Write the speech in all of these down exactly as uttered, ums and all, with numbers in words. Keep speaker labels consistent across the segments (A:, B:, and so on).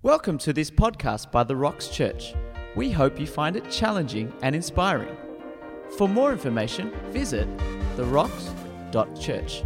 A: Welcome to this podcast by The Rocks Church. We hope you find it challenging and inspiring. For more information, visit the rocks dot church.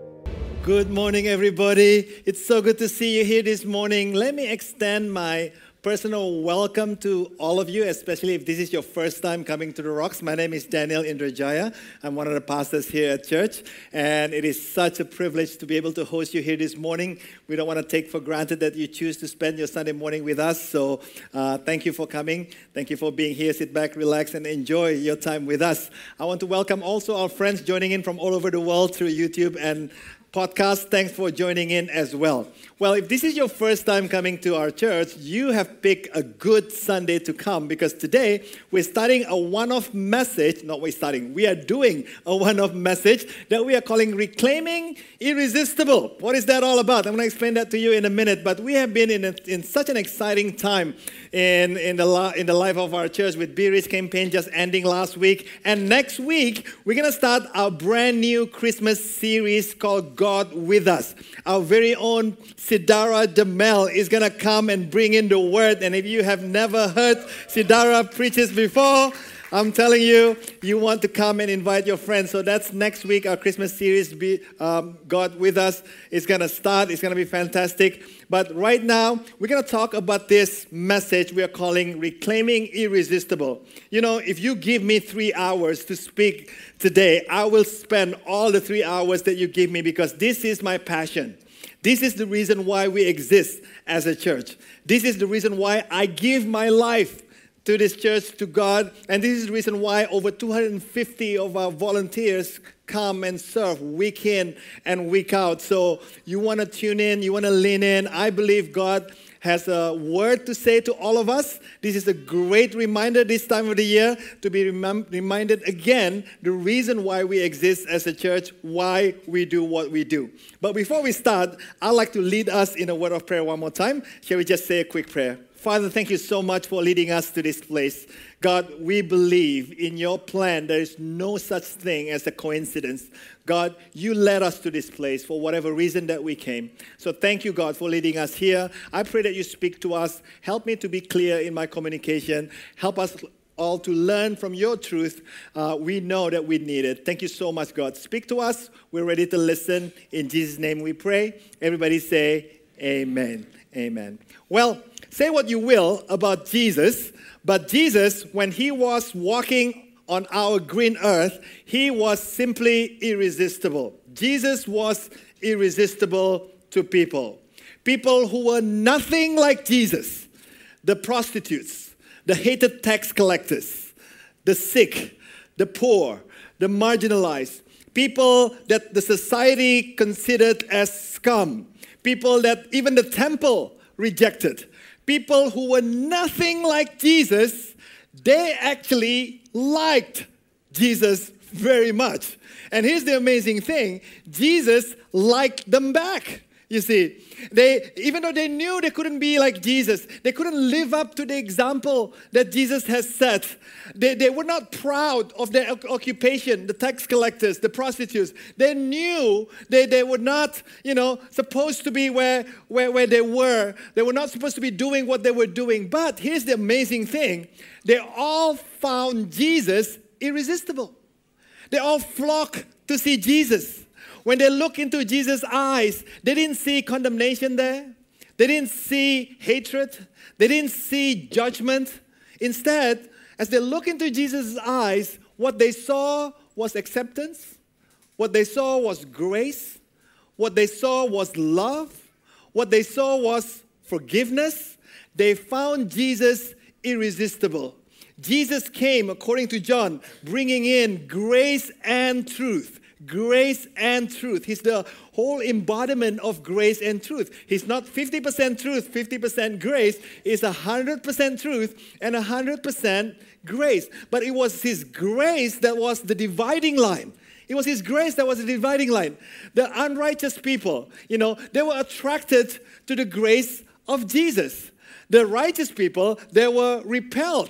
B: Good morning, everybody. It's so good to see you here this morning. Let me extend my personal welcome to all of you, especially if this is your first time coming to The Rocks. My name is Daniel Indrajaya. I'm one of the pastors here at church, and it is such a privilege to be able to host you here this morning. We don't want to take for granted that you choose to spend your Sunday morning with us, so uh, thank you for coming. Thank you for being here. Sit back, relax, and enjoy your time with us. I want to welcome also our friends joining in from all over the world through YouTube and podcast. Thanks for joining in as well. Well, if this is your first time coming to our church, you have picked a good Sunday to come because today we're starting a one-off message. Not we're starting, we are doing a one-off message that we are calling Reclaiming Irresistible. What is that all about? I'm going to explain that to you in a minute, but we have been in a, in such an exciting time in, in, the, in the life of our church with Be Rich campaign just ending last week. And next week, we're going to start our brand new Christmas series called God With Us. Our very own Sidara Demel is going to come and bring in the word. And if you have never heard Sidara preaches before, I'm telling you, you want to come and invite your friends. So that's next week. Our Christmas series, Be um, God With Us, is going to start. It's going to be fantastic. But right now, we're going to talk about this message we are calling Reclaiming Irresistible. You know, if you give me three hours to speak today, I will spend all the three hours that you give me because this is my passion. This is the reason why we exist as a church. This is the reason why I give my life to this church, to God. And this is the reason why over two hundred fifty of our volunteers come and serve week in and week out. So you want to tune in, you want to lean in. I believe God has a word to say to all of us. This is a great reminder this time of the year to be remem- reminded again the reason why we exist as a church, why we do what we do. But before we start, I'd like to lead us in a word of prayer one more time. Shall we just say a quick prayer? Father, thank you so much for leading us to this place. God, we believe in your plan. There is no such thing as a coincidence. God, you led us to this place for whatever reason that we came. So thank you, God, for leading us here. I pray that you speak to us. Help me to be clear in my communication. Help us all to learn from your truth. Uh, we know that we need it. Thank you so much, God. Speak to us. We're ready to listen. In Jesus' name we pray. Everybody say amen. Amen. Well, say what you will about Jesus, but Jesus, when he was walking on our green earth, he was simply irresistible. Jesus was irresistible to people. People who were nothing like Jesus. The prostitutes, the hated tax collectors, the sick, the poor, the marginalized. People that the society considered as scum. People that even the temple rejected. People who were nothing like Jesus, they actually liked Jesus very much. And here's the amazing thing, Jesus liked them back. You see, they even though they knew they couldn't be like Jesus, they couldn't live up to the example that Jesus has set. They, they were not proud of their occupation, the tax collectors, the prostitutes. They knew they, they were not, you know, supposed to be where, where, where they were. They were not supposed to be doing what they were doing. But here's the amazing thing. They all found Jesus irresistible. They all flocked to see Jesus. When they look into Jesus' eyes, they didn't see condemnation there. They didn't see hatred. They didn't see judgment. Instead, as they look into Jesus' eyes, what they saw was acceptance. What they saw was grace. What they saw was love. What they saw was forgiveness. They found Jesus irresistible. Jesus came, according to John, bringing in grace and truth. Grace and truth. He's the whole embodiment of grace and truth. He's not fifty percent truth, fifty percent grace. He's one hundred percent truth and one hundred percent grace. But it was his grace that was the dividing line. It was his grace that was the dividing line. The unrighteous people, you know, they were attracted to the grace of Jesus. The righteous people, they were repelled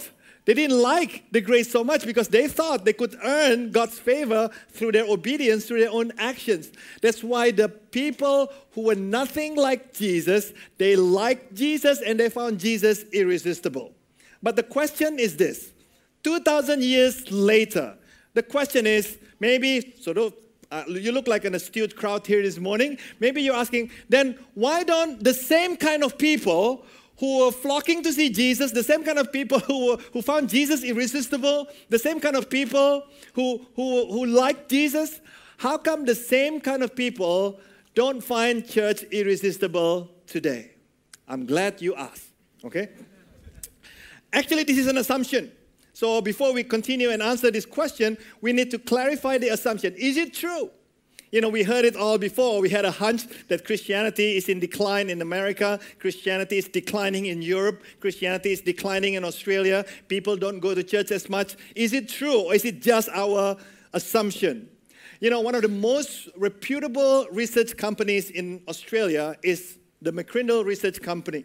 B: They didn't like the grace so much because they thought they could earn God's favor through their obedience, through their own actions. That's why the people who were nothing like Jesus, they liked Jesus and they found Jesus irresistible. But the question is this. two thousand years later, the question is, maybe sort of, uh, you look like an astute crowd here this morning. Maybe you're asking, then why don't the same kind of people who were flocking to see Jesus, the same kind of people who, were, who found Jesus irresistible, the same kind of people who, who, who liked Jesus, how come the same kind of people don't find church irresistible today? I'm glad you asked, okay? Actually, this is an assumption. So before we continue and answer this question, we need to clarify the assumption. Is it true? You know, we heard it all before. We had a hunch that Christianity is in decline in America. Christianity is declining in Europe. Christianity is declining in Australia. People don't go to church as much. Is it true, or is it just our assumption? You know, one of the most reputable research companies in Australia is the McCrindle Research Company.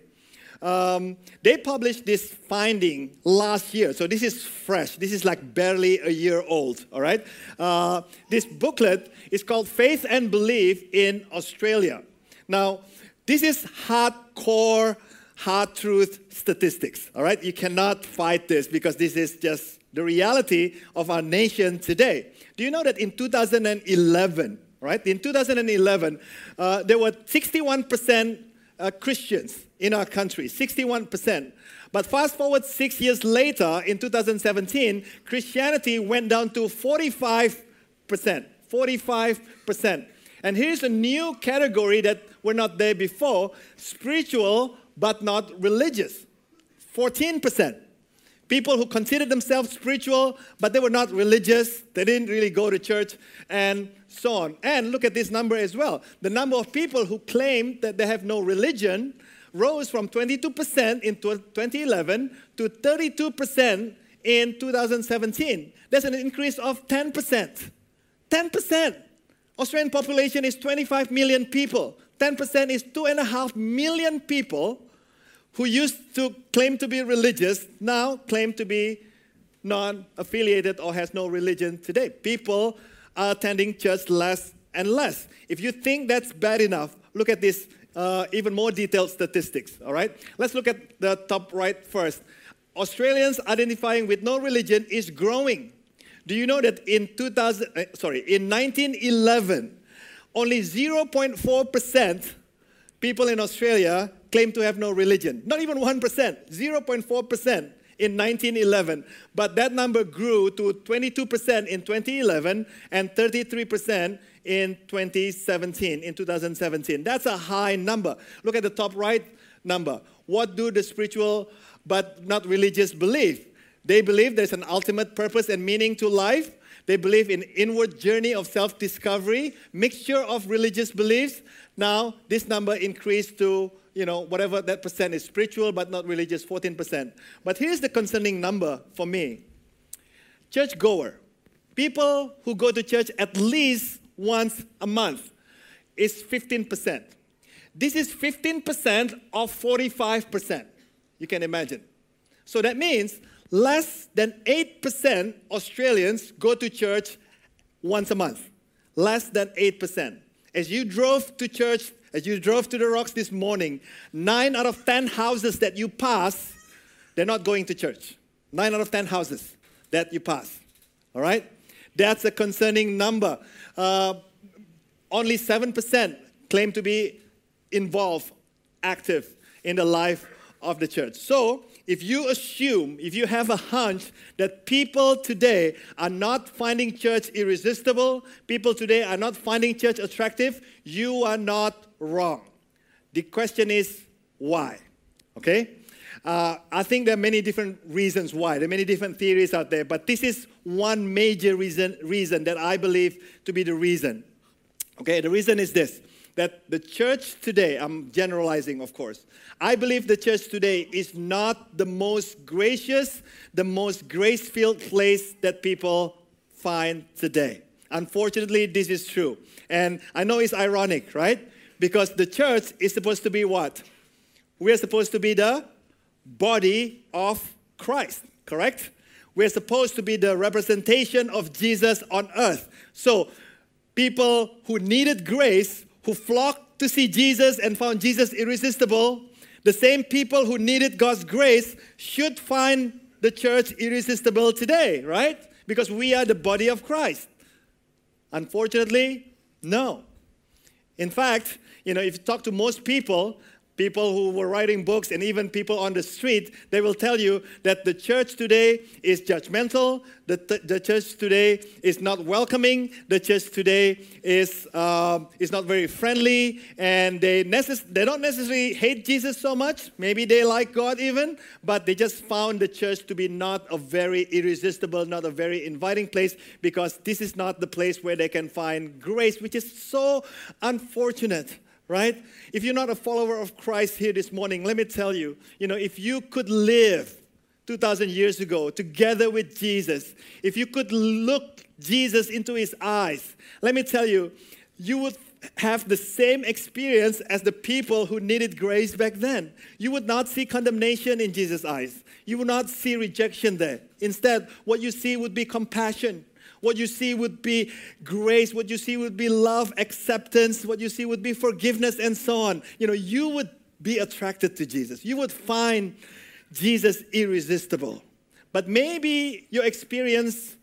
B: Um, they published this finding last year. So this is fresh. This is like barely a year old, all right? Uh, this booklet is called Faith and Belief in Australia. Now, this is hardcore, hard truth statistics, all right? You cannot fight this because this is just the reality of our nation today. Do you know that in two thousand eleven, right? In two thousand eleven, uh, there were sixty-one percent Uh, Christians in our country, sixty-one percent. But fast forward six years later, in two thousand seventeen, Christianity went down to forty-five percent. forty-five percent. And here's a new category that were not there before, spiritual but not religious. fourteen percent. People who considered themselves spiritual, but they were not religious. They didn't really go to church, and so on. And look at this number as well. The number of people who claim that they have no religion rose from twenty-two percent in twenty eleven to thirty-two percent in two thousand seventeen. That's an increase of ten percent. ten percent. Australian population is twenty-five million people. ten percent is two and a half million people who used to claim to be religious, now claim to be non-affiliated or has no religion today. People are attending church less and less. If you think that's bad enough, look at this uh, even more detailed statistics, all right? Let's look at the top right first. Australians identifying with no religion is growing. Do you know that in two thousand, uh, sorry, in nineteen eleven, only zero point four percent people in Australia claim to have no religion. Not even one percent, zero point four percent in nineteen eleven. But that number grew to twenty-two percent in twenty eleven and thirty-three percent in twenty seventeen, in two thousand seventeen. That's a high number. Look at the top right number. What do the spiritual but not religious believe? They believe there's an ultimate purpose and meaning to life. They believe in inward journey of self-discovery, mixture of religious beliefs. Now, this number increased to, you know, whatever that percent is spiritual but not religious, fourteen percent. But here's the concerning number for me. Churchgoer, people who go to church at least once a month, is fifteen percent. This is fifteen percent of forty-five percent. You can imagine. So that means less than eight percent Australians go to church once a month. Less than eight percent. As you drove to church, as you drove to the Rocks this morning, nine out of ten houses that you pass, they're not going to church. Nine out of ten houses that you pass. All right? That's a concerning number. Uh, only seven percent claim to be involved, active in the life of the church. So, if you assume, if you have a hunch that people today are not finding church irresistible, people today are not finding church attractive, you are not wrong. The question is, why? Okay? Uh, I think there are many different reasons why. There are many different theories out there, but this is one major reason, reason that I believe to be the reason. Okay, the reason is this, that the church today, I'm generalizing, of course, I believe the church today is not the most gracious, the most grace-filled place that people find today. Unfortunately, this is true. And I know it's ironic, right? Because the church is supposed to be what? We're supposed to be the body of Christ. correct? We're supposed to be the representation of Jesus on earth. So, people who needed grace, who flocked to see Jesus and found Jesus irresistible, the same people who needed God's grace should find the church irresistible today, right? Because we are the body of Christ. Unfortunately, no. In fact, you know, if you talk to most people, people who were writing books and even people on the street, they will tell you that the church today is judgmental, the, th- the church today is not welcoming, the church today is, uh, is not very friendly, and they, necess- they don't necessarily hate Jesus so much. Maybe they like God even, but they just found the church to be not a very irresistible, not a very inviting place, because this is not the place where they can find grace, which is so unfortunate. Right? If you're not a follower of Christ here this morning, let me tell you, you know, if you could live two thousand years ago together with Jesus, if you could look Jesus into his eyes, let me tell you, you would have the same experience as the people who needed grace back then. You would not see condemnation in Jesus' eyes. You would not see rejection there. Instead, what you see would be compassion. What you see would be grace. What you see would be love, acceptance. What you see would be forgiveness, and so on. You know, you would be attracted to Jesus. You would find Jesus irresistible. But maybe your experience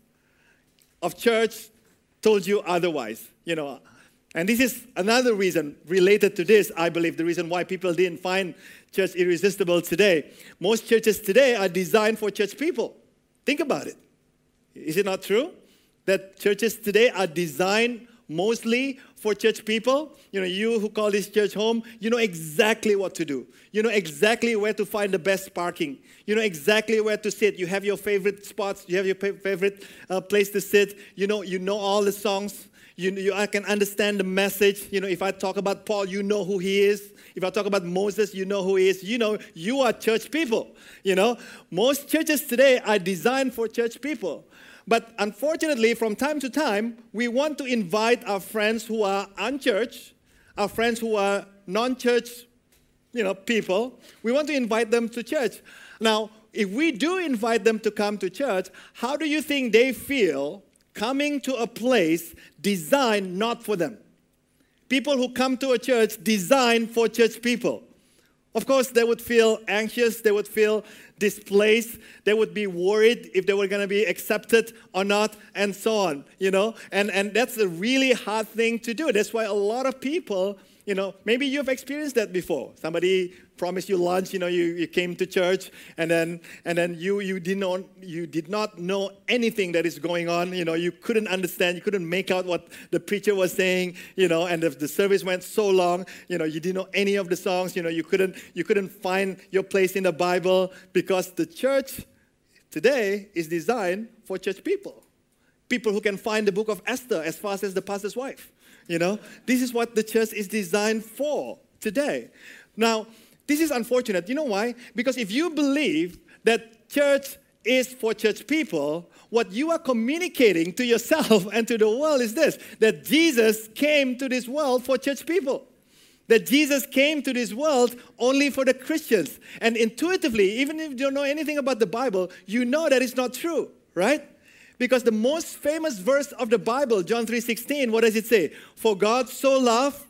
B: of church told you otherwise. You know, and this is another reason related to this, I believe, the reason why people didn't find church irresistible today. Most churches today are designed for church people. Think about it. Is it not true? That churches today are designed mostly for church people. You know, you who call this church home, you know exactly what to do. You know exactly where to find the best parking. You know exactly where to sit. You have your favorite spots. You have your favorite uh, place to sit. You know, you know all the songs. You, you I can understand the message. You know, if I talk about Paul, you know who he is. If I talk about Moses, you know who he is. You know, you are church people. You know, most churches today are designed for church people. But unfortunately, from time to time, we want to invite our friends who are unchurched, our friends who are non-church, you know, people. We want to invite them to church. Now, if we do invite them to come to church, how do you think they feel coming to a place designed not for them? People who come to a church designed for church people. Of course, they would feel anxious, they would feel displaced, they would be worried if they were going to be accepted or not, and so on, you know. And, and that's a really hard thing to do. That's why a lot of people, you know, maybe you've experienced that before. Somebody promised you lunch, you know, you, you came to church, and then and then you you did not you did not know anything that is going on. You know, you couldn't understand, you couldn't make out what the preacher was saying, you know, and the, the service went so long, you know, you didn't know any of the songs, you know, you couldn't you couldn't find your place in the Bible, because the church today is designed for church people. People who can find the book of Esther as fast as the pastor's wife. You know, this is what the church is designed for today. Now, this is unfortunate. You know why? Because if you believe that church is for church people, what you are communicating to yourself and to the world is this, that Jesus came to this world for church people. That Jesus came to this world only for the Christians. And intuitively, even if you don't know anything about the Bible, you know that it's not true, right? Because the most famous verse of the Bible, John three sixteen, what does it say? For God so loved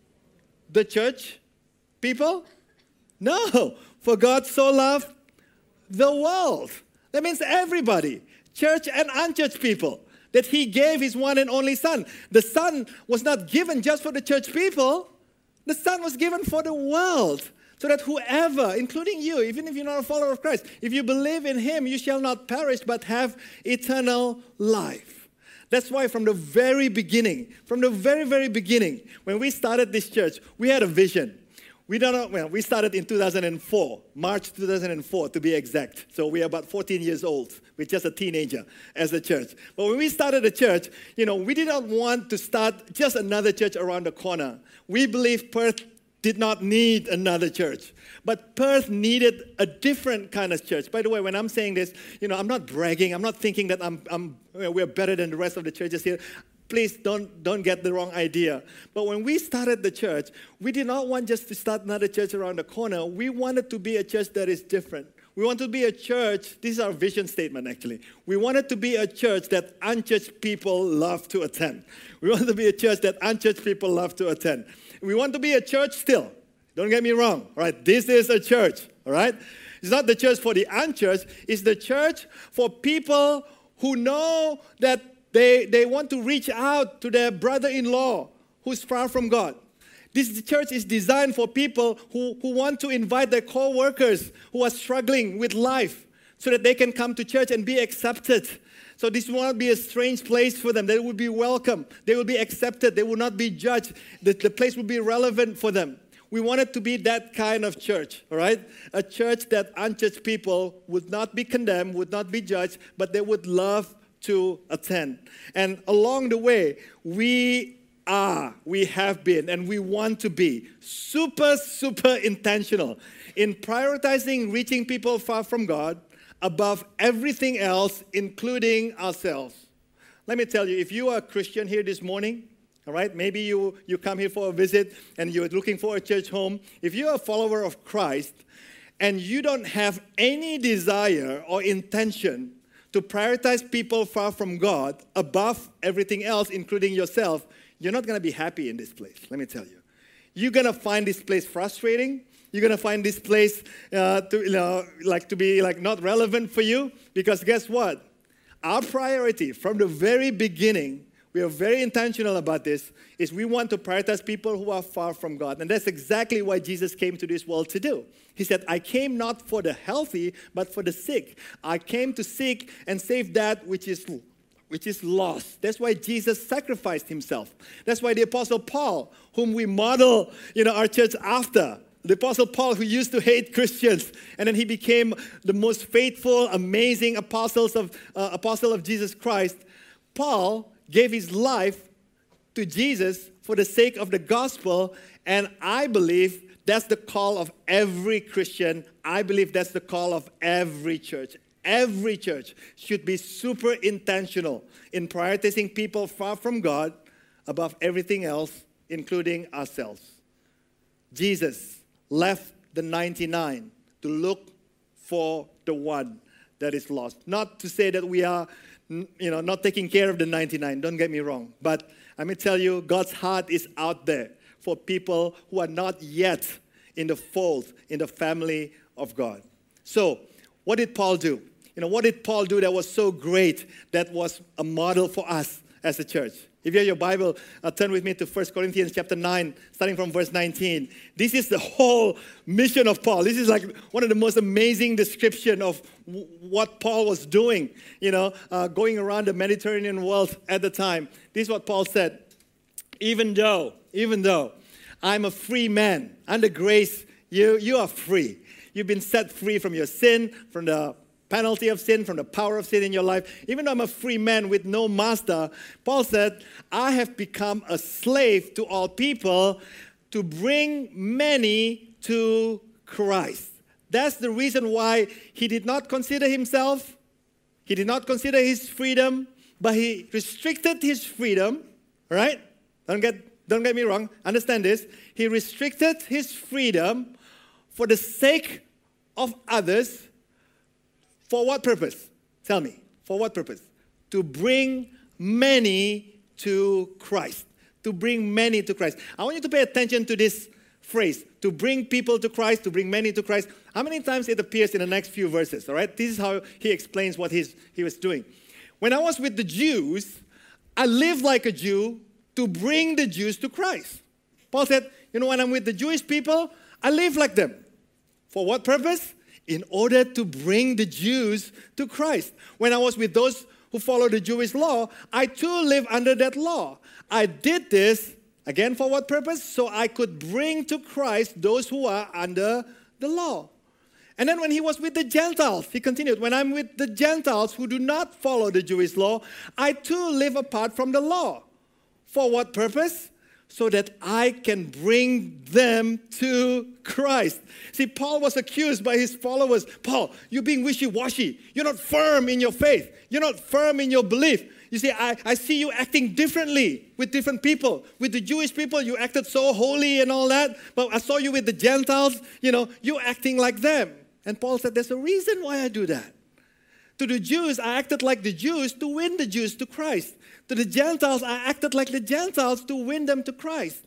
B: the church people? No. For God so loved the world. That means everybody, church and unchurched people, that he gave his one and only Son. The Son was not given just for the church people. The Son was given for the world. So that whoever, including you, even if you're not a follower of Christ, if you believe in him, you shall not perish but have eternal life. That's why from the very beginning, from the very, very beginning, when we started this church, we had a vision. We don't know, well, we started in two thousand four, March two thousand four to be exact. So we are about fourteen years old. We're just a teenager as a church. But when we started the church, you know, we did not want to start just another church around the corner. We believe Perth did not need another church. But Perth needed a different kind of church. By the way, when I'm saying this, you know, I'm not bragging. I'm not thinking that I'm, I'm we're better than the rest of the churches here. Please don't, don't get the wrong idea. But when we started the church, we did not want just to start another church around the corner. We wanted to be a church that is different. We want to be a church. This is our vision statement, actually. We want it to be a church that unchurched people love to attend. We want to be a church that unchurched people love to attend. We want to be a church still. Don't get me wrong, all right? This is a church, all right? It's not the church for the unchurched. It's the church for people who know that they, they want to reach out to their brother-in-law who's far from God. This church is designed for people who, who want to invite their co-workers who are struggling with life so that they can come to church and be accepted. So this will not be a strange place for them. They will be welcome. They will be accepted. They will not be judged. The, the place will be relevant for them. We want it to be that kind of church, all right? A church that unchurched people would not be condemned, would not be judged, but they would love to attend. And along the way, we are, we have been, and we want to be super, super intentional in prioritizing reaching people far from God above everything else, including ourselves. Let me tell you, if you are a Christian here this morning, all right, maybe you, you come here for a visit and you're looking for a church home. If you're a follower of Christ and you don't have any desire or intention to prioritize people far from God above everything else, including yourself, you're not going to be happy in this place, let me tell you. You're going to find this place frustrating. You're going to find this place uh, to, you know, like to be like not relevant for you, because guess what? Our priority from the very beginning, we are very intentional about this, is we want to prioritize people who are far from God. And that's exactly what Jesus came to this world to do. He said, I came not for the healthy, but for the sick. I came to seek and save that which is which is lost. That's why Jesus sacrificed himself. That's why the Apostle Paul, whom we model, you know, our church after, the Apostle Paul, who used to hate Christians, and then he became the most faithful, amazing apostles of, uh, apostle of Jesus Christ. Paul gave his life to Jesus for the sake of the gospel, and I believe that's the call of every Christian. I believe that's the call of every church. Every church should be super intentional in prioritizing people far from God above everything else, including ourselves. Jesus left the ninety-nine to look for the one that is lost. Not to say that we are, you know, not taking care of the ninety-nine, don't get me wrong. But let me tell you, God's heart is out there for people who are not yet in the fold, in the family of God. So, what did Paul do? You know, what did Paul do that was so great, that was a model for us as a church? If you have your Bible, uh, turn with me to First Corinthians chapter nine, starting from verse nineteen. This is the whole mission of Paul. This is like one of the most amazing description of w- what Paul was doing, you know, uh, going around the Mediterranean world at the time. This is what Paul said. Even though, even though I'm a free man, under grace, you, you are free. You've been set free from your sin, from the penalty of sin, from the power of sin in your life. Even though I'm a free man with no master, Paul said, I have become a slave to all people to bring many to Christ. That's the reason why he did not consider himself, he did not consider his freedom, but he restricted his freedom, right? Don't get, don't get me wrong, understand this. He restricted his freedom for the sake of others. For what purpose? Tell me. For what purpose? To bring many to Christ. To bring many to Christ. I want you to pay attention to this phrase. To bring people to Christ, to bring many to Christ. How many times it appears in the next few verses, all right? This is how he explains what he's, he was doing. When I was with the Jews, I lived like a Jew to bring the Jews to Christ. Paul said, you know, when I'm with the Jewish people, I live like them. For what purpose? In order to bring the Jews to Christ. When I was with those who follow the Jewish law, I too live under that law. I did this, again, for what purpose? So I could bring to Christ those who are under the law. And then when he was with the Gentiles, he continued, when I'm with the Gentiles who do not follow the Jewish law, I too live apart from the law. For what purpose? So that I can bring them to Christ. See, Paul was accused by his followers. Paul, you're being wishy-washy. You're not firm in your faith. You're not firm in your belief. You see, I, I see you acting differently with different people. With the Jewish people, you acted so holy and all that. But I saw you with the Gentiles, you know, you're acting like them. And Paul said, there's a reason why I do that. To the Jews, I acted like the Jews to win the Jews to Christ. To the Gentiles, I acted like the Gentiles to win them to Christ.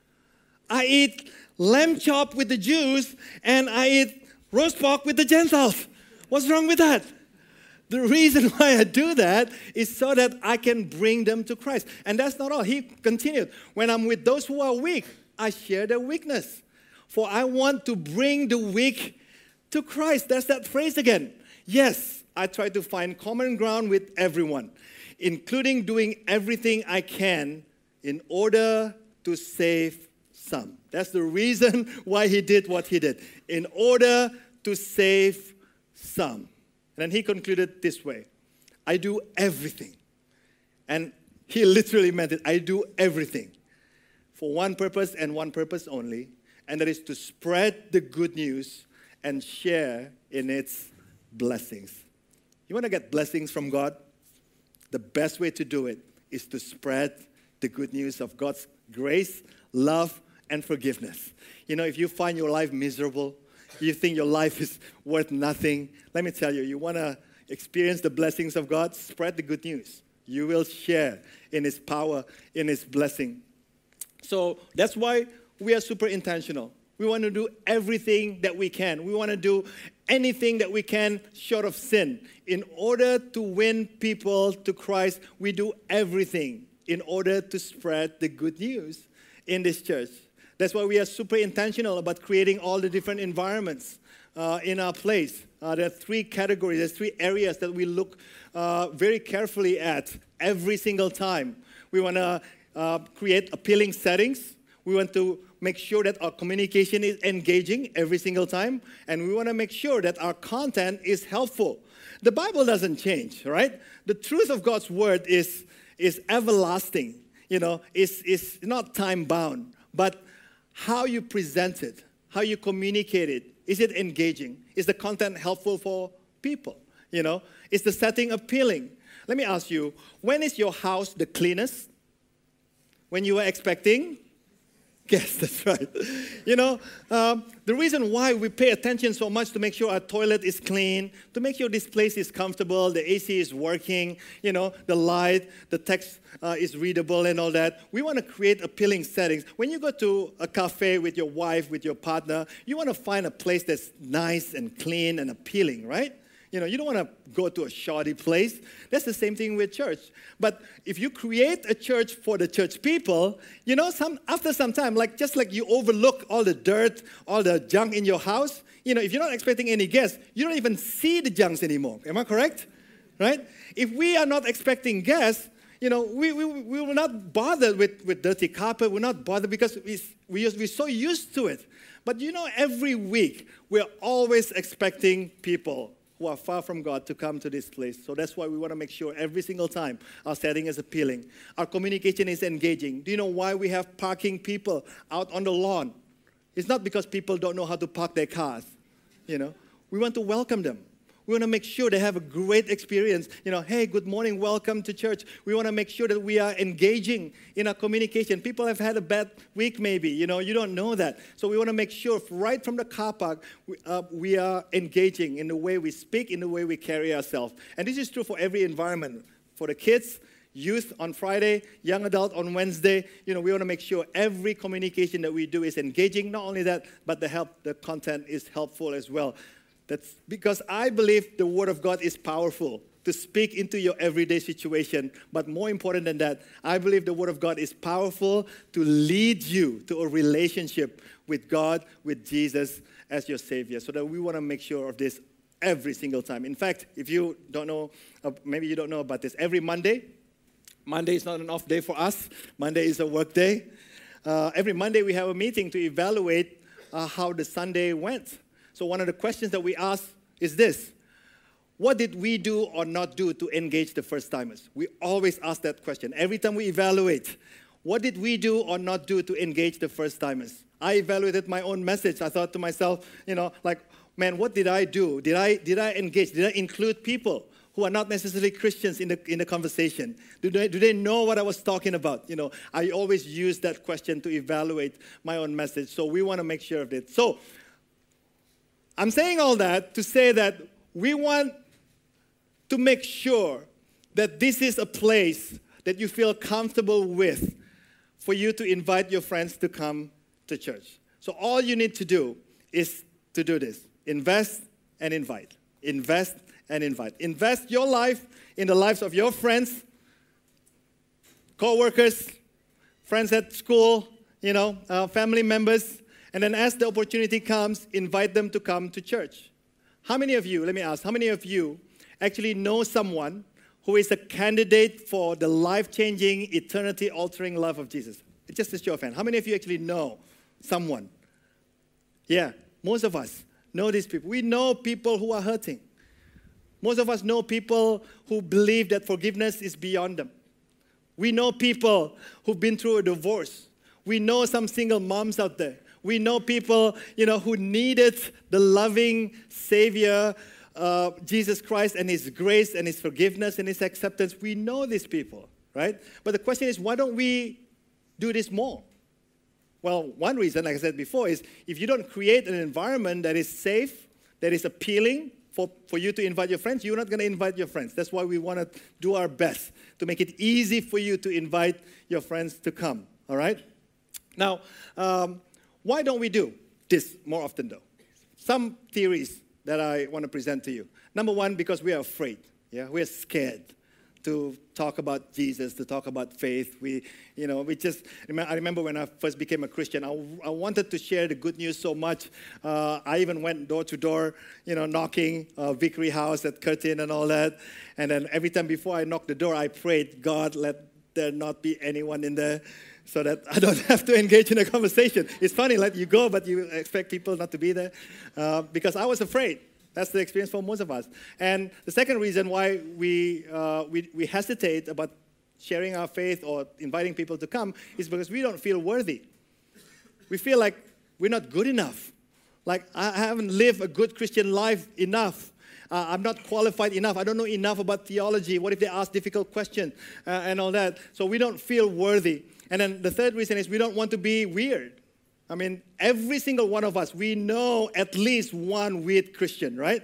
B: I eat lamb chop with the Jews, and I eat roast pork with the Gentiles. What's wrong with that? The reason why I do that is so that I can bring them to Christ. And that's not all. He continued, when I'm with those who are weak, I share their weakness. For I want to bring the weak to Christ. That's that phrase again. Yes, I try to find common ground with everyone, including doing everything I can in order to save some. That's the reason why he did what he did. In order to save some. And then he concluded this way. I do everything. And he literally meant it. I do everything for one purpose and one purpose only. And that is to spread the good news and share in its blessings. You want to get blessings from God? The best way to do it is to spread the good news of God's grace, love, and forgiveness. You know, if you find your life miserable, you think your life is worth nothing, let me tell you, you want to experience the blessings of God, spread the good news. You will share in His power, in His blessing. So that's why we are super intentional. We want to do everything that we can. We want to do anything that we can short of sin. In order to win people to Christ, we do everything in order to spread the good news in this church. That's why we are super intentional about creating all the different environments uh, in our place. Uh, there are three categories, there's three areas that we look uh, very carefully at every single time. We want to uh, create appealing settings. We want to make sure that our communication is engaging every single time. And we want to make sure that our content is helpful. The Bible doesn't change, right? The truth of God's word is, is everlasting. You know, it's, it's not time-bound. But how you present it, how you communicate it, is it engaging? Is the content helpful for people? You know, is the setting appealing? Let me ask you, when is your house the cleanest? When you were expecting? Yes, that's right. You know, um, the reason why we pay attention so much to make sure our toilet is clean, to make sure this place is comfortable, the A C is working, you know, the light, the text uh, is readable and all that. We want to create appealing settings. When you go to a cafe with your wife, with your partner, you want to find a place that's nice and clean and appealing, right? You know, you don't want to go to a shoddy place. That's the same thing with church. But if you create a church for the church people, you know, some after some time, like just like you overlook all the dirt, all the junk in your house, you know, if you're not expecting any guests, you don't even see the junks anymore. Am I correct? Right? If we are not expecting guests, you know, we, we, we will not bother with, with dirty carpet. We're not bothered because we, we, we're so used to it. But you know, every week, we're always expecting people who are far from God to come to this place. So that's why we want to make sure every single time our setting is appealing. Our communication is engaging. Do you know why we have parking people out on the lawn? It's not because people don't know how to park their cars. You know, we want to welcome them. We want to make sure they have a great experience. You know, hey, good morning, welcome to church. We want to make sure that we are engaging in our communication. People have had a bad week maybe, you know, you don't know that. So we want to make sure right from the car park, we, uh, we are engaging in the way we speak, in the way we carry ourselves. And this is true for every environment. For the kids, youth on Friday, young adult on Wednesday. You know, we want to make sure every communication that we do is engaging. Not only that, but the help, the content is helpful as well. That's because I believe the Word of God is powerful to speak into your everyday situation. But more important than that, I believe the Word of God is powerful to lead you to a relationship with God, with Jesus as your Savior. So that we want to make sure of this every single time. In fact, if you don't know, maybe you don't know about this, every Monday, Monday is not an off day for us. Monday is a work day. Uh, every Monday we have a meeting to evaluate uh, how the Sunday went. So one of the questions that we ask is this: what did we do or not do to engage the first-timers? We always ask that question. Every time we evaluate, what did we do or not do to engage the first-timers? I evaluated my own message. I thought to myself, you know, like, man, what did I do? Did I did I engage? Did I include people who are not necessarily Christians in the in the conversation? Do they, do they know what I was talking about? You know, I always use that question to evaluate my own message. So we want to make sure of it. So I'm saying all that to say that we want to make sure that this is a place that you feel comfortable with for you to invite your friends to come to church. So all you need to do is to do this. Invest and invite. Invest and invite. Invest your life in the lives of your friends, co-workers, friends at school, you know, uh, family members. And then as the opportunity comes, invite them to come to church. How many of you, let me ask, how many of you actually know someone who is a candidate for the life-changing, eternity-altering love of Jesus? Just a show of hands. How many of you actually know someone? Yeah, most of us know these people. We know people who are hurting. Most of us know people who believe that forgiveness is beyond them. We know people who've been through a divorce. We know some single moms out there. We know people, you know, who needed the loving Savior, uh, Jesus Christ, and His grace and His forgiveness and His acceptance. We know these people, right? But the question is, why don't we do this more? Well, one reason, like I said before, is if you don't create an environment that is safe, that is appealing for, for you to invite your friends, you're not going to invite your friends. That's why we want to do our best to make it easy for you to invite your friends to come, all right? Now, um, why don't we do this more often, though? Some theories that I want to present to you. Number one, because we are afraid. Yeah, we are scared to talk about Jesus, to talk about faith. We, you know, we just, I remember when I first became a Christian, I, I wanted to share the good news so much. Uh, I even went door to door, you know, knocking, uh, Victory House at Curtin and all that. And then every time before I knocked the door, I prayed, God, let there not be anyone in there, so that I don't have to engage in a conversation. It's funny, like you go, but you expect people not to be there, uh, because I was afraid. That's the experience for most of us. And the second reason why we, uh, we, we hesitate about sharing our faith or inviting people to come is because we don't feel worthy. We feel like we're not good enough. Like, I haven't lived a good Christian life enough. Uh, I'm not qualified enough. I don't know enough about theology. What if they ask difficult questions uh, and all that? So we don't feel worthy. And then the third reason is we don't want to be weird. I mean, every single one of us, we know at least one weird Christian, right?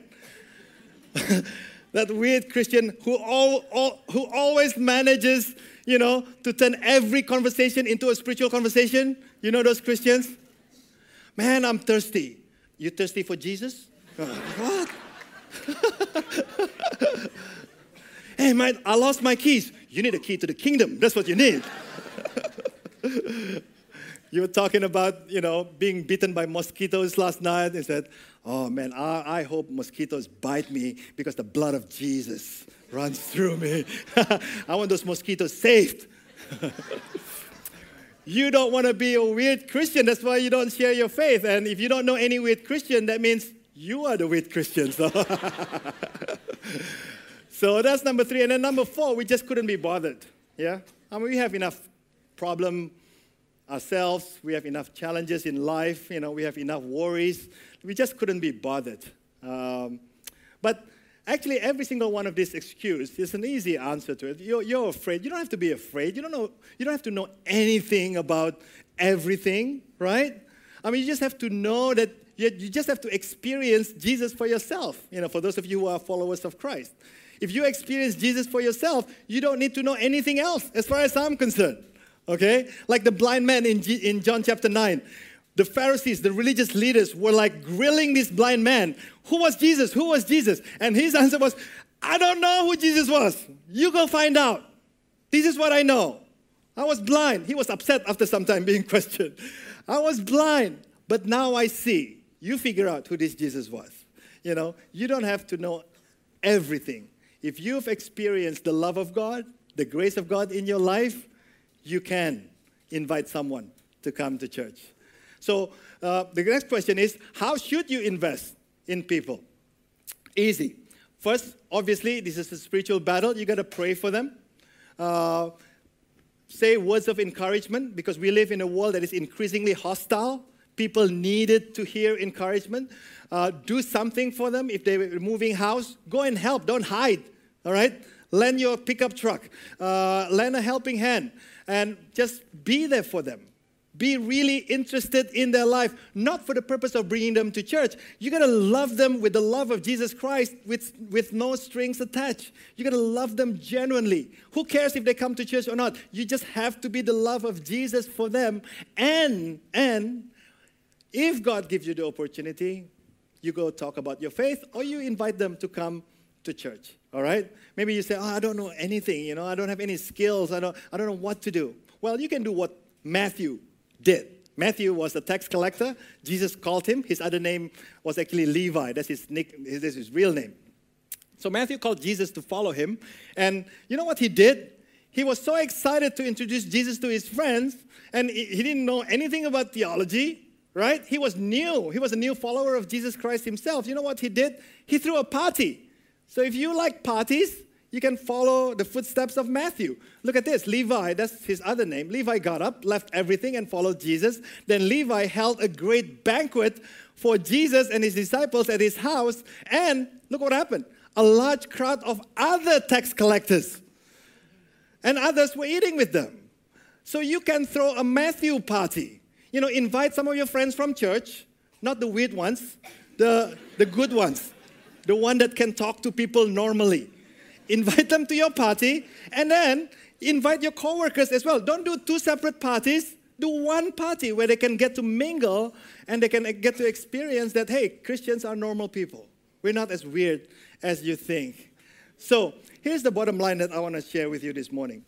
B: That weird Christian who all, all, who always manages, you know, to turn every conversation into a spiritual conversation. You know those Christians? Man, I'm thirsty. You thirsty for Jesus? Uh, what? Hey, man, I lost my keys. You need a key to the kingdom. That's what you need. You were talking about, you know, being bitten by mosquitoes last night. They said, oh, man, I, I hope mosquitoes bite me because the blood of Jesus runs through me. I want those mosquitoes saved. You don't want to be a weird Christian. That's why you don't share your faith. And if you don't know any weird Christian, that means you are the weird Christian. So, so that's number three. And then number four, we just couldn't be bothered. Yeah? I mean, we have enough problem ourselves. We have enough challenges in life. You know, we have enough worries. We just couldn't be bothered. Um, but actually, every single one of these excuses is an easy answer to it. You're, you're afraid. You don't have to be afraid. You don't know. You don't have to know anything about everything, right? I mean, you just have to know that you, you just have to experience Jesus for yourself. You know, for those of you who are followers of Christ. If you experience Jesus for yourself, you don't need to know anything else, as far as I'm concerned. Okay? Like the blind man in, G- in John chapter nine. The Pharisees, the religious leaders, were like grilling this blind man. Who was Jesus? Who was Jesus? And his answer was, I don't know who Jesus was. You go find out. This is what I know. I was blind. He was upset after some time being questioned. I was blind, but now I see. You figure out who this Jesus was. You know, you don't have to know everything. If you've experienced the love of God, the grace of God in your life, you can invite someone to come to church. So uh, the next question is, how should you invest in people? Easy. First, obviously, this is a spiritual battle. You got to pray for them. Uh, say words of encouragement, because we live in a world that is increasingly hostile. People needed to hear encouragement. Uh, do something for them. If they're moving house, go and help. Don't hide, all right? Lend your pickup truck. Uh, lend a helping hand. And just be there for them. Be really interested in their life, not for the purpose of bringing them to church. You got to love them with the love of Jesus Christ with, with no strings attached. You got to love them genuinely. Who cares if they come to church or not? You just have to be the love of Jesus for them. And, and if God gives you the opportunity, you go talk about your faith or you invite them to come to church, all right? Maybe you say, oh, I don't know anything, you know, I don't have any skills, I don't, I don't know what to do. Well, you can do what Matthew did. Matthew was a tax collector. Jesus called him. His other name was actually Levi. That's his nick. That's his real name. So Matthew called Jesus to follow him. And you know what he did? He was so excited to introduce Jesus to his friends. And he didn't know anything about theology, right? He was new. He was a new follower of Jesus Christ himself. You know what he did? He threw a party. So if you like parties, you can follow the footsteps of Matthew. Look at this. Levi, that's his other name. Levi got up, left everything, and followed Jesus. Then Levi held a great banquet for Jesus and his disciples at his house. And look what happened. A large crowd of other tax collectors and others were eating with them. So you can throw a Matthew party. You know, invite some of your friends from church, not the weird ones, the, the good ones, the one that can talk to people normally. Invite them to your party, and then invite your coworkers as well. Don't do two separate parties. Do one party where they can get to mingle and they can get to experience that, hey, Christians are normal people. We're not as weird as you think. So here's the bottom line that I want to share with you this morning.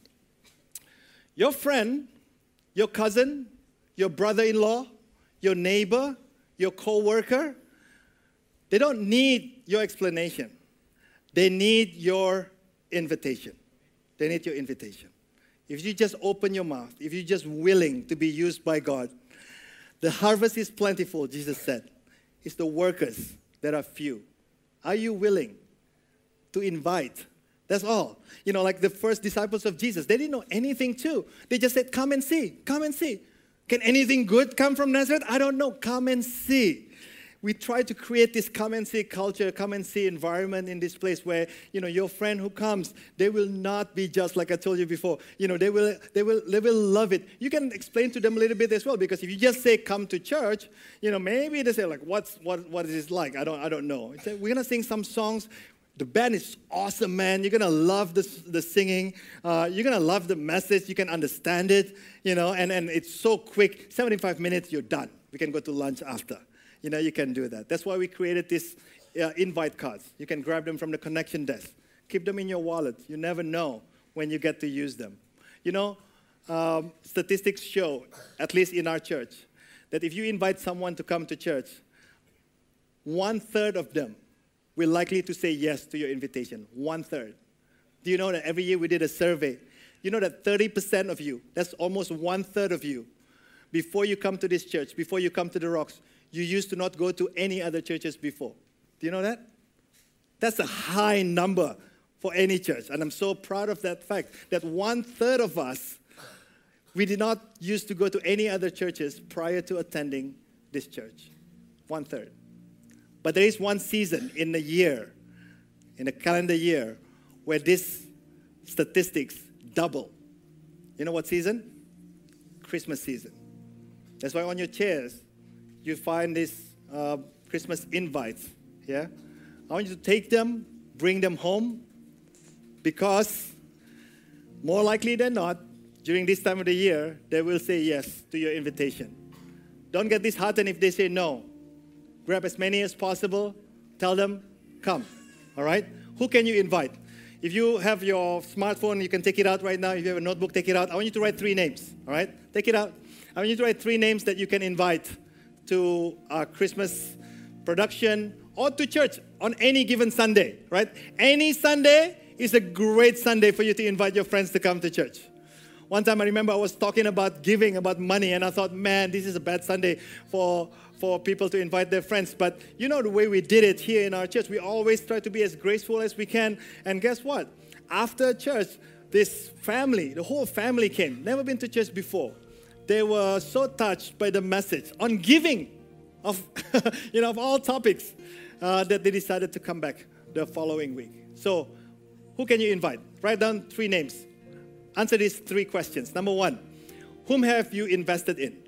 B: Your friend, your cousin, your brother-in-law, your neighbor, your coworker, they don't need your explanation. They need your invitation. They need your invitation. If you just open your mouth, if you're just willing to be used by God, the harvest is plentiful, Jesus said. It's the workers that are few. Are you willing to invite? That's all. You know, like the first disciples of Jesus, they didn't know anything too. They just said, come and see, come and see. Can anything good come from Nazareth? I don't know. Come and see. We try to create this come and see culture, come and see environment in this place where, you know, your friend who comes, they will not be just like I told you before. You know, they will, they will, they will love it. You can explain to them a little bit as well, because if you just say come to church, you know, maybe they say like, what's what what is this like? I don't I don't know. It's like, we're gonna sing some songs. The band is awesome, man. You're gonna love the the singing. Uh, you're gonna love the message. You can understand it, you know, and and it's so quick. seventy-five minutes, you're done. We can go to lunch after. You know, you can do that. That's why we created these uh, invite cards. You can grab them from the connection desk. Keep them in your wallet. You never know when you get to use them. You know, um, statistics show, at least in our church, that if you invite someone to come to church, one-third of them will likely to say yes to your invitation. One-third. Do you know that every year we did a survey? You know that thirty percent of you, that's almost one-third of you, before you come to this church, before you come to the Rocks, you used to not go to any other churches before. Do you know that? That's a high number for any church. And I'm so proud of that fact, that one-third of us, we did not used to go to any other churches prior to attending this church. One-third. But there is one season in the year, in a calendar year, where this statistics double. You know what season? Christmas season. That's why on your chairs, you find these uh, Christmas invites, yeah? I want you to take them, bring them home, because more likely than not, during this time of the year, they will say yes to your invitation. Don't get disheartened if they say no. Grab as many as possible. Tell them, come, all right? Who can you invite? If you have your smartphone, you can take it out right now. If you have a notebook, take it out. I want you to write three names, all right? Take it out. I want you to write three names that you can invite to our Christmas production or to church on any given Sunday, right? Any Sunday is a great Sunday for you to invite your friends to come to church. One time I remember I was talking about giving, about money, and I thought, man, this is a bad Sunday for, for people to invite their friends. But you know the way we did it here in our church, we always try to be as graceful as we can. And guess what? After church, this family, the whole family came, never been to church before. They were so touched by the message on giving of, you know, of all topics uh, that they decided to come back the following week. So, who can you invite? Write down three names. Answer these three questions. Number one, whom have you invested in?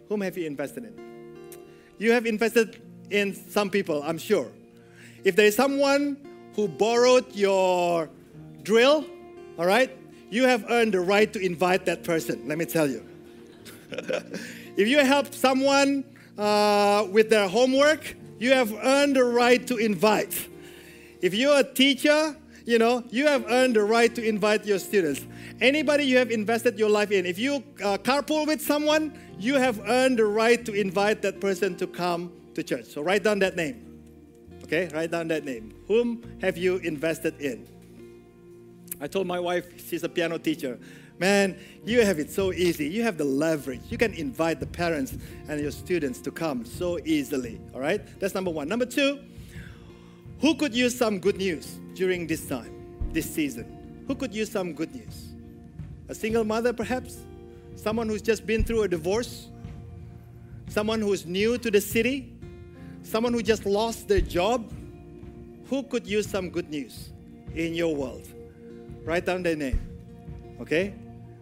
B: Whom have you invested in? You have invested in some people, I'm sure. If there is someone who borrowed your drill, all right, you have earned the right to invite that person, let me tell you. If you help someone uh, with their homework, you have earned the right to invite. If you're a teacher, you know, you have earned the right to invite your students. Anybody you have invested your life in, if you uh, carpool with someone, you have earned the right to invite that person to come to church. So write down that name. Okay, write down that name. Whom have you invested in? I told my wife, she's a piano teacher, man, you have it so easy. You have the leverage. You can invite the parents and your students to come so easily. All right, that's number one. Number two, who could use some good news during this time, this season? Who could use some good news? A single mother, perhaps? Someone who's just been through a divorce? Someone who's new to the city? Someone who just lost their job? Who could use some good news in your world? Write down their name, okay?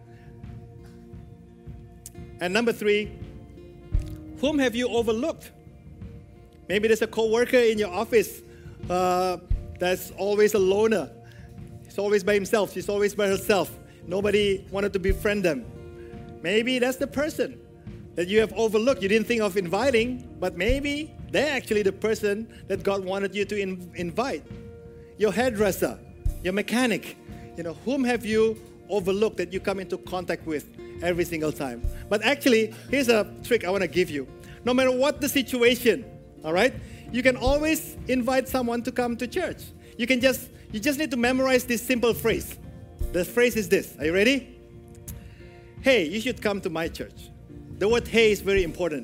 B: And number three, whom have you overlooked? Maybe there's a co-worker in your office uh, that's always a loner. He's always by himself. She's always by herself. Nobody wanted to befriend them. Maybe that's the person that you have overlooked. You didn't think of inviting, but maybe they're actually the person that God wanted you to in- invite. Your hairdresser, your mechanic. You know, whom have you overlooked that you come into contact with every single time? But actually, here's a trick I want to give you. No matter what the situation, all right, you can always invite someone to come to church. You can just, you just need to memorize this simple phrase. The phrase is this. Are you ready? Hey, you should come to my church. The word hey is very important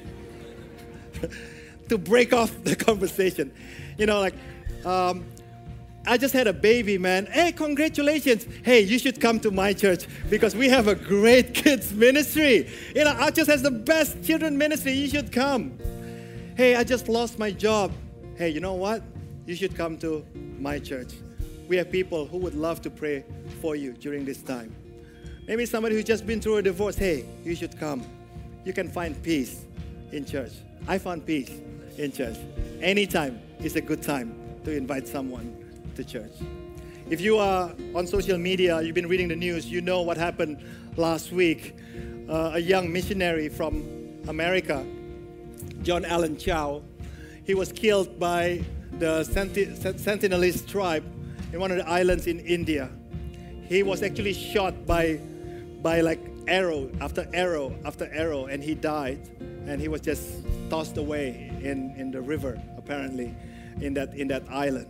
B: there. To break off the conversation. You know, like, um, I just had a baby, man. Hey, congratulations. Hey, you should come to my church because we have a great kids ministry. You know, Arches has the best children ministry. You should come. Hey, I just lost my job. Hey, you know what? You should come to my church. We have people who would love to pray for you during this time. Maybe somebody who's just been through a divorce. Hey, you should come. You can find peace in church. I found peace in church. Anytime is a good time to invite someone to church. If you are on social media, you've been reading the news, you know what happened last week. Uh, a young missionary from America, John Allen Chow, he was killed by the Sentinelese tribe in one of the islands in India. He was actually shot by, by like arrow after arrow after arrow, and he died. And he was just tossed away in, in the river, apparently, in that in that island.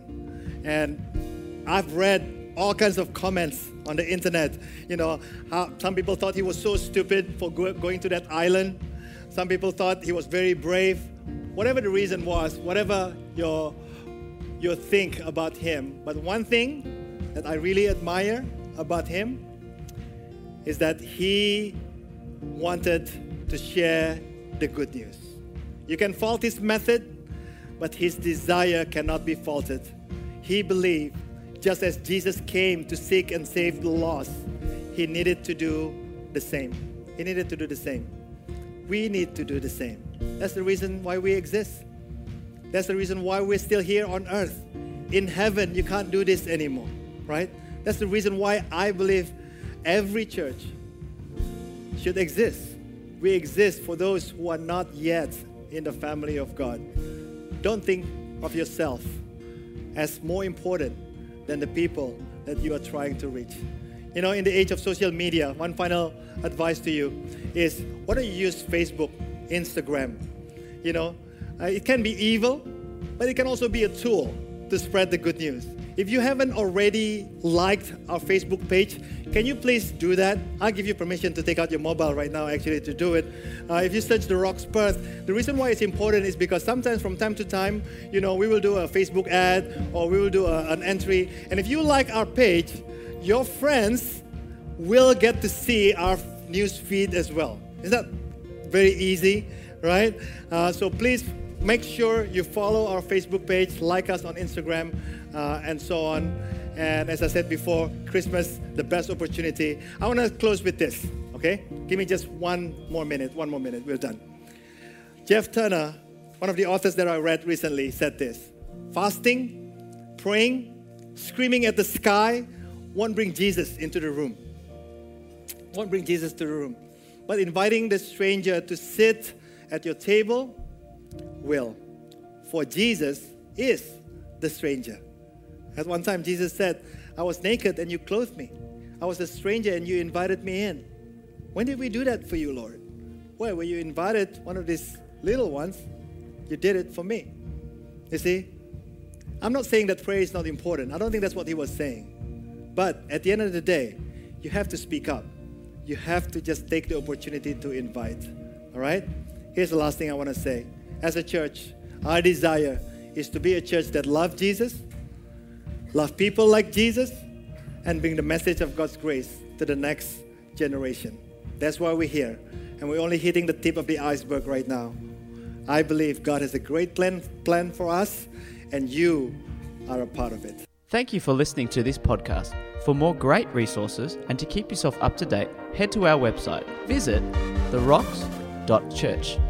B: And I've read all kinds of comments on the internet. You know, how some people thought he was so stupid for go, going to that island. Some people thought he was very brave. Whatever the reason was, whatever your your think about him. But one thing that I really admire about him is that he wanted to share the good news. You can fault his method, but his desire cannot be faulted. He believed, just as Jesus came to seek and save the lost, he needed to do the same. He needed to do the same. We need to do the same. That's the reason why we exist. That's the reason why we're still here on earth. In heaven, you can't do this anymore, right? That's the reason why I believe every church should exist. We exist for those who are not yet in the family of God. Don't think of yourself as more important than the people that you are trying to reach. You know, in the age of social media, one final advice to you is, why don't you use Facebook, Instagram? You know, uh, it can be evil, but it can also be a tool to spread the good news. If you haven't already liked our Facebook page, can you please do that? I'll give you permission to take out your mobile right now, actually, to do it. Uh, if you search The Rocks Perth, the reason why it's important is because sometimes from time to time, you know, we will do a Facebook ad or we will do a, an entry. And if you like our page, your friends will get to see our news feed as well. Is that very easy, right? Uh, so please make sure you follow our Facebook page, like us on Instagram, uh, and so on. And as I said before, Christmas, the best opportunity. I want to close with this, Okay? Give me just one more minute, one more minute, we're done. Jeff Turner, one of the authors that I read recently, said this: fasting, praying, screaming at the sky won't bring Jesus into the room. Won't bring Jesus to the room. But inviting the stranger to sit at your table will. For Jesus is the stranger. At one time, Jesus said, I was naked and you clothed me. I was a stranger and you invited me in. When did we do that for you, Lord? Well, when you invited one of these little ones, you did it for me. You see, I'm not saying that prayer is not important. I don't think that's what he was saying. But at the end of the day, you have to speak up. You have to just take the opportunity to invite. All right? Here's the last thing I want to say. As a church, our desire is to be a church that loves Jesus, love people like Jesus, and bring the message of God's grace to the next generation. That's why we're here. And we're only hitting the tip of the iceberg right now. I believe God has a great plan, plan for us, and you are a part of it.
A: Thank you for listening to this podcast. For more great resources and to keep yourself up to date, head to our website. Visit the rocks dot church.